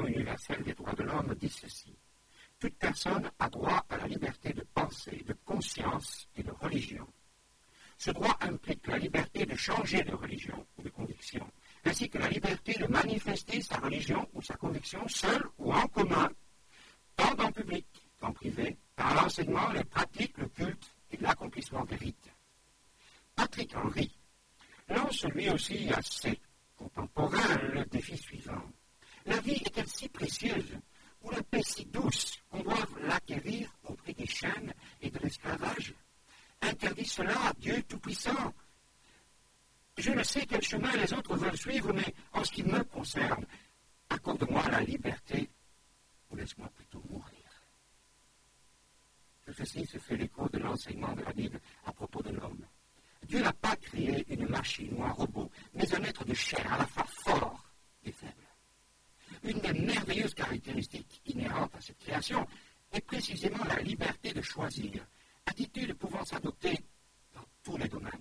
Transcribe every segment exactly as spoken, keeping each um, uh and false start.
universelle des droits de l'homme dit ceci. Toute personne a droit à la liberté de pensée, de conscience et de religion. Ce droit implique la liberté de changer de religion ou de conviction, ainsi que la liberté de manifester sa religion ou sa conviction seule ou en commun, tant dans le public qu'en privé, par l'enseignement, les pratiques, le culte et l'accomplissement des rites. Patrick Henry lance lui aussi à ses contemporains le défi suivant. La vie est-elle si précieuse ou la paix si douce qu'on doit l'acquérir au prix des chaînes et de l'esclavage? Interdit cela à Dieu Tout-Puissant. Je ne sais quel chemin les autres veulent suivre, mais en ce qui me concerne, accorde-moi la liberté ou laisse-moi plutôt mourir. Tout ceci se fait l'écho de l'enseignement de la Bible à propos de l'homme. Dieu n'a pas créé une machine ou un robot, mais un être de chair à la fois fort et faible. Une des merveilleuses caractéristiques inhérentes à cette création est précisément la liberté de choisir, attitude pouvant s'adopter dans tous les domaines,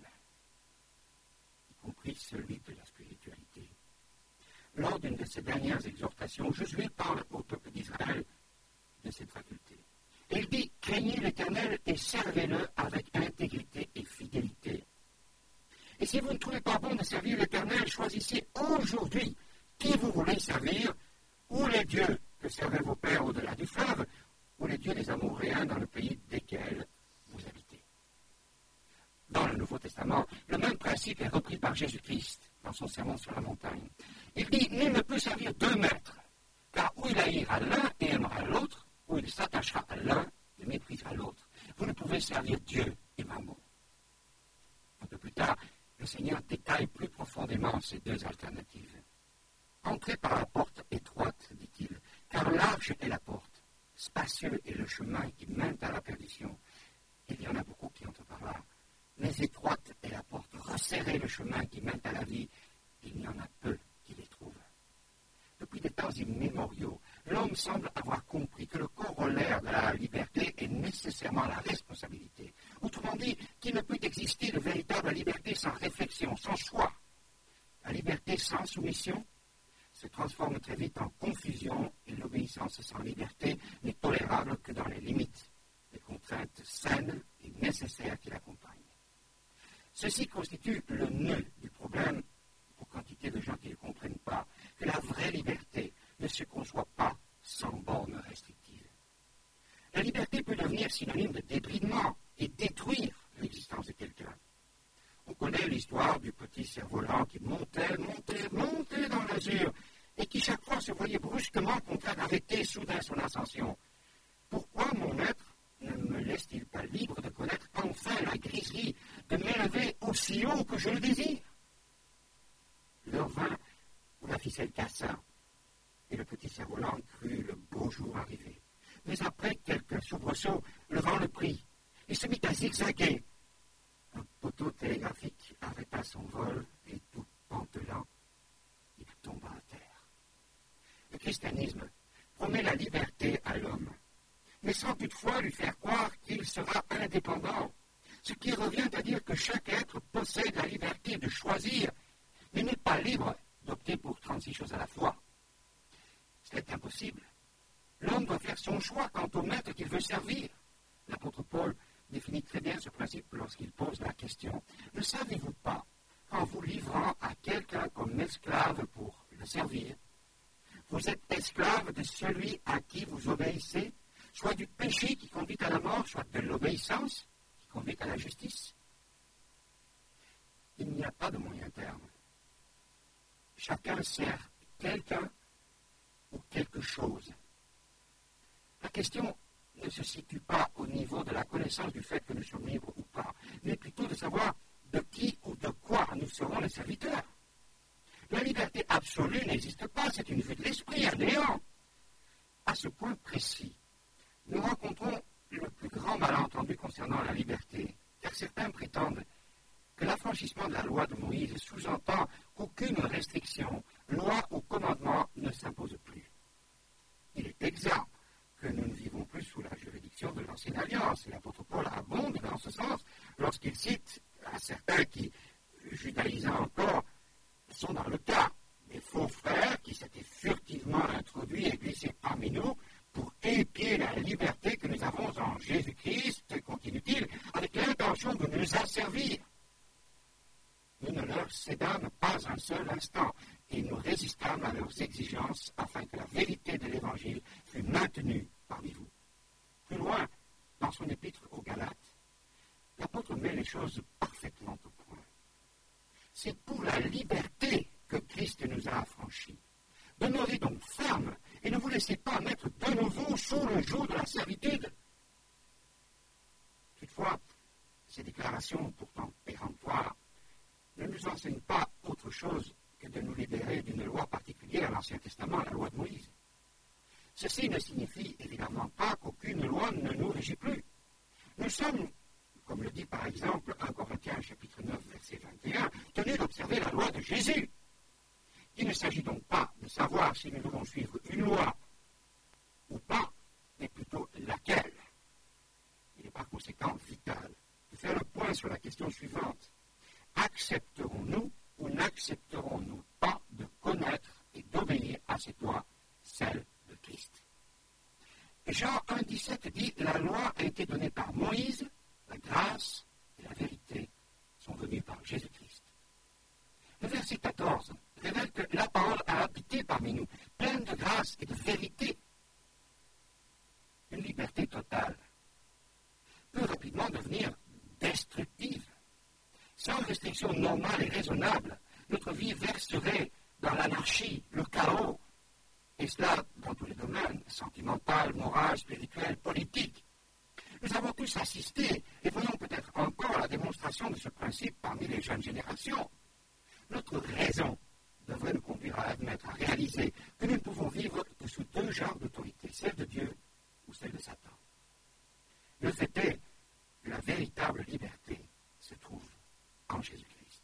y compris celui de la spiritualité. Lors d'une de ses dernières exhortations, Josué parle au peuple d'Israël de cette faculté. Il dit « Craignez l'Éternel et servez-le avec intégrité et fidélité. Et si vous ne trouvez pas bon de servir l'Éternel, choisissez aujourd'hui qui vous voulez servir, ou les dieux que servaient vos pères au-delà du fleuve, ou les dieux des Amoréens dans le pays desquels vous habitez. » Dans le Nouveau Testament, le même principe est repris par Jésus-Christ dans son sermon sur la montagne. Il dit « Nul ne peut servir deux maîtres, car ou il haïra l'un et aimera l'autre, ou il s'attachera à l'un et méprisera l'autre. Vous ne pouvez servir Dieu et Mammon. » Un peu plus tard, le Seigneur détaille plus profondément ces deux alternatives. « Entrez par la porte étroite, dit-il, car large est la porte, spacieux est le chemin qui mène à la perdition. Il y en a beaucoup qui entrent par là. Mais étroite est la porte, resserrez le chemin qui mène à la vie, il y en a peu qui les trouvent. » Depuis des temps immémoriaux, l'homme semble avoir compris que le corollaire de la liberté est nécessairement la responsabilité. Autrement dit, qu'il ne peut exister de véritable liberté sans réflexion, sans choix. La liberté sans soumission se transforme très vite en confusion et l'obéissance sans liberté n'est tolérable que dans les limites, les contraintes saines et nécessaires qui l'accompagnent. Ceci constitue le nœud du problème pour quantité de gens qui ne comprennent pas que la vraie liberté ne se conçoit pas sans bornes restrictives. La liberté peut devenir synonyme de débridement et détruire l'existence de quelqu'un. On connaît l'histoire du petit cerf-volant qui montait, montait, montait dans l'azur et qui chaque fois se voyait brusquement contraint d'arrêter soudain son ascension. Pourquoi mon maître ne me laisse-t-il pas libre de connaître enfin la griserie de m'élever aussi haut que je le désire? L'heure vint où la ficelle cassa et le petit cerf-volant crut le beau jour arriver. Mais après quelques soubresauts, le vent le prit et se mit à zigzaguer. Un poteau télégraphique arrêta son vol et tout pantelant, il tomba à terre. Le christianisme promet la liberté à l'homme, mais sans toutefois lui faire croire qu'il sera indépendant, ce qui revient à dire que chaque être possède la liberté de choisir, mais n'est pas libre d'opter pour trente-six choses à la fois. C'est impossible. L'homme doit faire son choix quant au maître qu'il veut servir. L'apôtre Paul définit très bien ce principe lorsqu'il pose la question « Ne savez-vous pas qu'en vous livrant à quelqu'un comme esclave pour le servir, vous êtes esclave de celui à qui vous obéissez, soit du péché qui conduit à la mort, soit de l'obéissance qui conduit à la justice. » Il n'y a pas de moyen terme. Chacun sert quelqu'un ou quelque chose. La question ne se situe pas au niveau de la connaissance du fait que nous sommes libres ou pas, mais plutôt de savoir de qui ou de quoi nous serons les serviteurs. La liberté absolue n'existe pas, c'est une vue de l'esprit, un néant. À ce point précis, nous rencontrons le plus grand malentendu concernant la liberté, car certains prétendent que l'affranchissement de la loi de Moïse sous-entend qu'aucune restriction, loi ou commandement ne s'impose plus. Il est exact que nous ne vivons plus sous la juridiction de l'ancienne alliance, et l'apôtre Paul abonde dans ce sens lorsqu'il cite à certains qui, judaïsant encore, sont dans le cas, mais faux frère qui s'était furtivement introduit et glissé parmi nous pour épier la liberté que nous avons en Jésus-Christ, continue-t-il, avec l'intention de nous asservir. Nous ne leur cédâmes pas un seul instant et nous résistâmes à leurs exigences afin que la vérité de l'Évangile fût maintenue parmi vous. Plus loin, dans son épître aux Galates, l'apôtre met les choses parfaitement au point. C'est pour la liberté que Christ nous a affranchis. Demeurez donc fermes et ne vous laissez pas mettre de nouveau sous le joug de la servitude. Toutefois, ces déclarations pourtant péremptoires ne nous enseignent pas autre chose que de nous libérer d'une loi particulière à l'Ancien Testament, la loi de Moïse. Ceci ne signifie évidemment pas qu'aucune loi ne nous régit plus. Nous sommes, comme le dit par exemple un Corinthiens chapitre neuf, verset vingt et un, tenus d'observer la loi de Jésus. Il ne s'agit donc pas de savoir si nous devons suivre une loi ou pas, mais plutôt laquelle. Il est par conséquent vital de faire le point sur la question suivante. Accepterons-nous ou n'accepterons-nous pas de connaître et d'obéir à cette loi, celle de Christ? Jean un, dix-sept dit « La loi a été donnée par Moïse, la grâce et la vérité sont venues par Jésus-Christ. » Le verset quatorze révèle que la parole a habité parmi nous, pleine de grâce et de vérité. Une liberté totale peut rapidement devenir destructive. Sans restriction normale et raisonnable, notre vie verserait dans l'anarchie, le chaos, et cela dans tous les domaines, sentimental, moral, spirituel, politique. Nous avons tous assisté, et voyons peut-être encore la démonstration de ce principe parmi les jeunes générations. Notre raison devrait nous conduire à admettre, à réaliser que nous ne pouvons vivre que sous deux genres d'autorité, celle de Dieu ou celle de Satan. Le fait est que la véritable liberté se trouve en Jésus-Christ.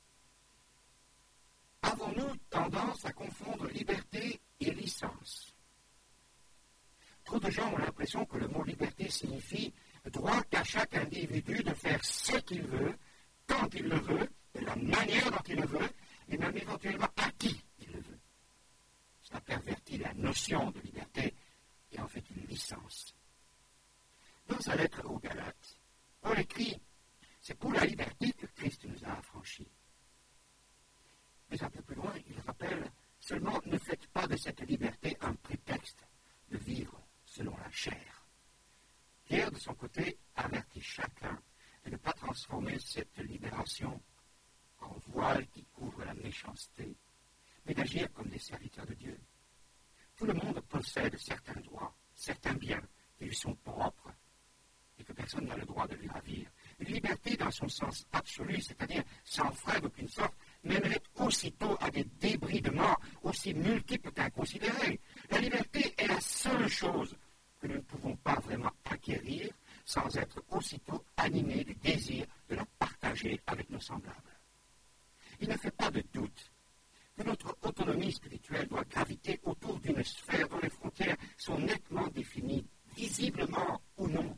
Avons-nous tendance à confondre liberté et licence? Trop de gens ont l'impression que le mot liberté signifie droit à chaque individu de faire ce qu'il veut, quand il le veut, de la manière dont il le veut, et même éventuellement à qui il le veut. Cela pervertit la notion de liberté et en fait une licence. Dans sa lettre aux Galates, Paul écrit « C'est pour la liberté que Christ nous a affranchis. » Mais un peu plus loin, il rappelle « Seulement ne faites pas de cette liberté un prétexte de vivre selon la chair. » Pierre, de son côté, avertit chacun de ne pas transformer cette libération en voile qui couvre la méchanceté, mais d'agir comme des serviteurs de Dieu. Tout le monde possède certains droits, certains biens qui lui sont propres et que personne n'a le droit de lui ravir. Une liberté dans son sens absolu, c'est-à-dire sans frein d'aucune sorte, mènerait aussitôt à des débridements aussi multiples qu'inconsidérés. La liberté est la seule chose que nous ne pouvons pas vraiment acquérir sans être aussitôt animés du désir de la partager avec nos semblables. Il ne fait pas de doute que notre autonomie spirituelle doit graviter autour d'une sphère dont les frontières sont nettement définies, visiblement ou non.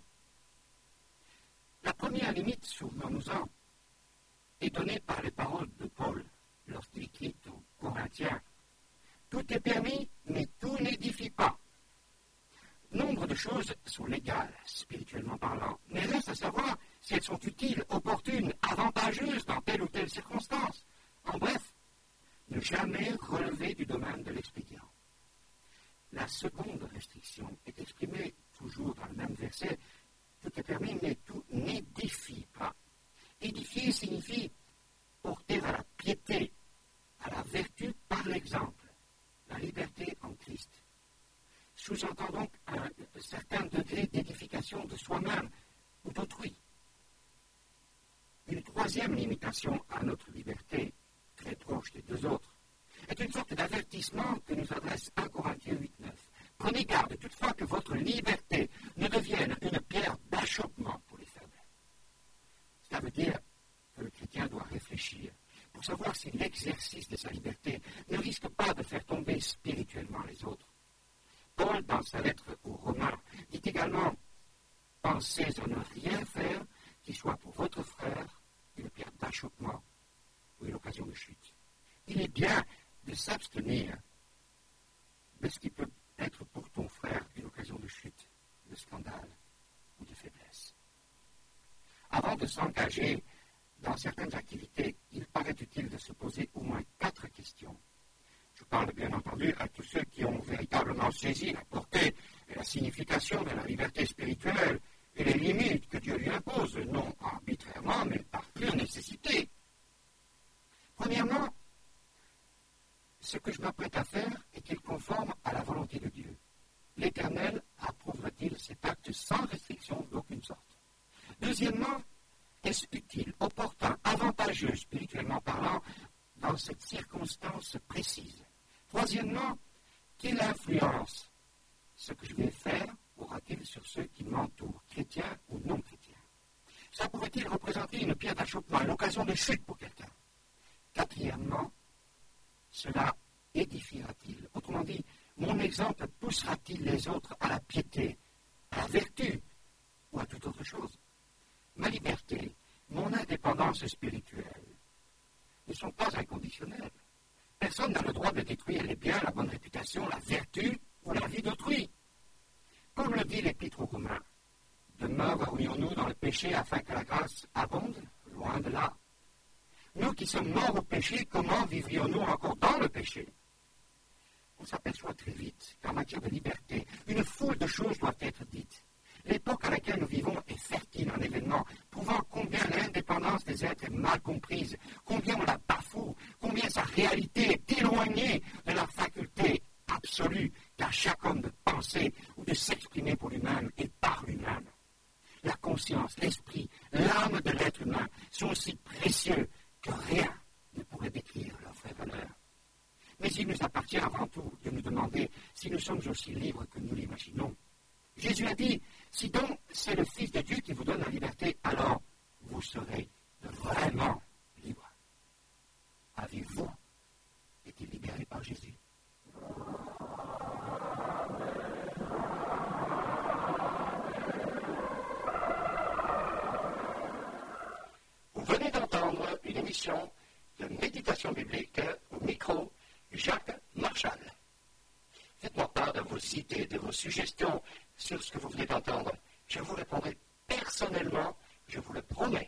La première limite, souvenons-nous-en, est donnée par les paroles de Paul lorsqu'il écrit aux Corinthiens « Tout est permis, mais tout n'édifie pas. » Nombre de choses sont légales, spirituellement parlant, mais reste à savoir si elles sont utiles, opportunes, avantageuses dans telle ou telle circonstance. En bref, ne jamais relever du domaine de l'expédient. La seconde restriction est exprimée toujours dans le même verset. Tout est permis, mais tout n'édifie pas. Édifier signifie porter à la piété, à la vertu par l'exemple, la liberté en Christ. Sous-entend donc un, un certain degré d'édification de soi-même ou d'autrui. Une troisième limitation à notre liberté, très proche des deux autres, est une sorte d'avertissement que nous adresse un Corinthiens huit, neuf. Prenez garde toutefois que votre liberté ne devienne une pierre d'achoppement pour les faibles. Cela veut dire que le chrétien doit réfléchir pour savoir si l'exercice de sa liberté ne risque pas de faire tomber spirituellement les autres. Paul, dans sa lettre aux Romains, dit également « Pensez à ne rien faire qui soit pour votre frère une pierre d'achoppement ou une occasion de chute. » Il est bien de s'abstenir de ce qui peut être pour ton frère une occasion de chute, de scandale ou de faiblesse. Avant de s'engager dans certaines activités, il paraît utile de se poser au moins quatre questions. Je parle bien entendu à tous ceux qui ont véritablement saisi la portée et la signification de la liberté spirituelle et les limites que Dieu lui impose, non arbitrairement, mais par pure nécessité. Premièrement, ce que je m'apprête à faire est-il conforme à la volonté de Dieu? L'Éternel approuvera-t-il cet acte sans restriction d'aucune sorte? Deuxièmement, est-ce utile, opportun, avantageux, spirituellement parlant, dans cette circonstance précise? Troisièmement, quelle influence ce que je vais faire aura-t-il sur ceux qui m'entourent, chrétiens ou non chrétiens? Ça pourrait-il représenter une pierre d'achoppement, l'occasion de chute pour quelqu'un? Quatrièmement, cela édifiera-t-il? Autrement dit, mon exemple poussera-t-il les autres à la piété, à la vertu ou à toute autre chose? Ma liberté, mon indépendance spirituelle ne sont pas inconditionnelles. Personne n'a le droit de détruire les biens, la bonne réputation, la vertu ou la vie d'autrui. Comme le dit l'Épître aux Romains, demeurerions-nous dans le péché afin que la grâce abonde? Loin de là. Nous qui sommes morts au péché, comment vivrions-nous encore dans le péché? On s'aperçoit très vite qu'en matière de liberté, une foule de choses doivent être dites. L'époque à laquelle nous vivons est fertile en événements prouvant combien l'indépendance des êtres est mal comprise, combien on la bafoue, combien sa réalité est éloignée de la faculté absolue qu'a chaque homme de penser ou de s'exprimer pour lui-même et par lui-même. La conscience, l'esprit, l'âme de l'être humain sont aussi précieux que rien ne pourrait décrire leur vraie valeur. Mais il nous appartient avant tout de nous demander si nous sommes aussi libres que nous l'imaginons. Jésus a dit, si donc c'est le Fils de Dieu qui vous donne la liberté, alors vous serez vraiment libres. Avez-vous été libérés par Jésus? Vous venez d'entendre une émission de méditation biblique au micro Jacques Marchal. Faites-moi part de vos idées, de vos suggestions sur ce que vous venez d'entendre. Je vous répondrai personnellement, je vous le promets.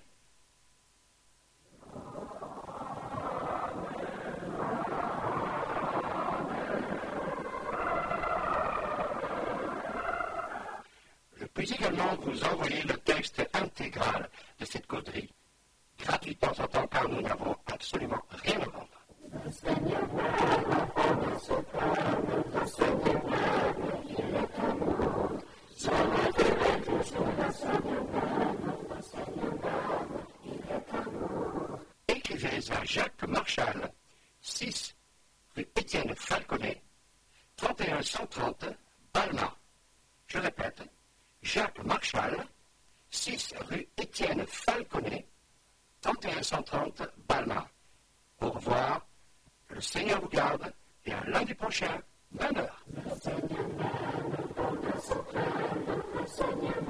Je puis également vous envoyer le texte intégral de cette causerie, gratuit de temps en temps, car nous n'avons absolument rien à vendre. Le Seigneur m'aime, ne se plaint, le Seigneur m'aime, il est amour. Son intérêt toujours, le Seigneur m'aime, le Seigneur m'aime, il est amour. Écrivez à Jacques Marchal, six rue Étienne Falconet, trente et un cent trente, Balma. Je répète, Jacques Marchal, six rue Étienne Falconet, trente et un cent trente, Balma. Au revoir, que le Seigneur vous garde, et à lundi prochain, même heure. Le Seigneur m'aime, on ne se plaint, le Seigneur